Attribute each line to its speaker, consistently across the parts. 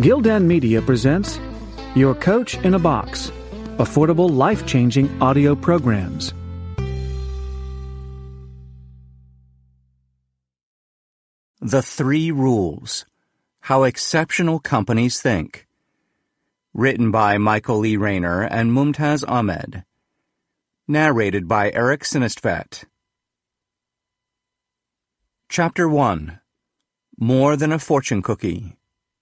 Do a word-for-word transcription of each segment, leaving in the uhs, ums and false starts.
Speaker 1: Gildan Media presents Your Coach in a Box, affordable, life-changing audio programs.
Speaker 2: The Three Rules: How Exceptional Companies Think. Written by Michael E. Rayner and Mumtaz Ahmed. Narrated by Eric Sinistvedt. Chapter one. More Than a Fortune Cookie.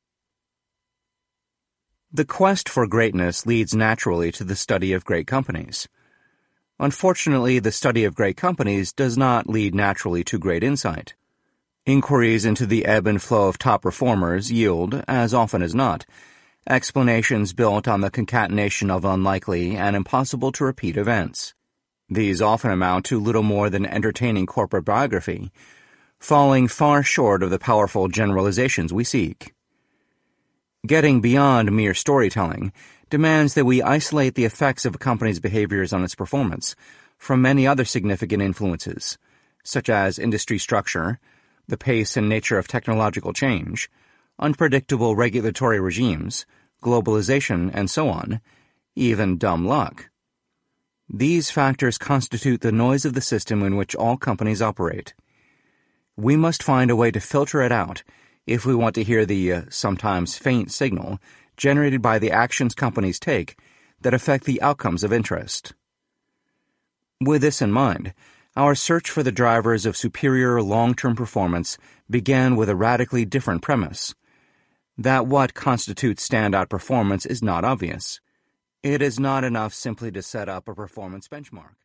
Speaker 2: The quest for greatness leads naturally to the study of great companies. Unfortunately, the study of great companies does not lead naturally to great insight. Inquiries into the ebb and flow of top performers yield, as often as not, explanations built on the concatenation of unlikely and impossible-to-repeat events. These often amount to little more than entertaining corporate biography, falling far short of the powerful generalizations we seek. Getting beyond mere storytelling demands that we isolate the effects of a company's behaviors on its performance from many other significant influences, such as industry structure, the pace and nature of technological change, unpredictable regulatory regimes, globalization, and so on, even dumb luck. These factors constitute the noise of the system in which all companies operate. We must find a way to filter it out if we want to hear the uh, sometimes faint signal generated by the actions companies take that affect the outcomes of interest. With this in mind, our search for the drivers of superior long-term performance began with a radically different premise: that what constitutes standout performance is not obvious. It is not enough simply to set up a performance benchmark.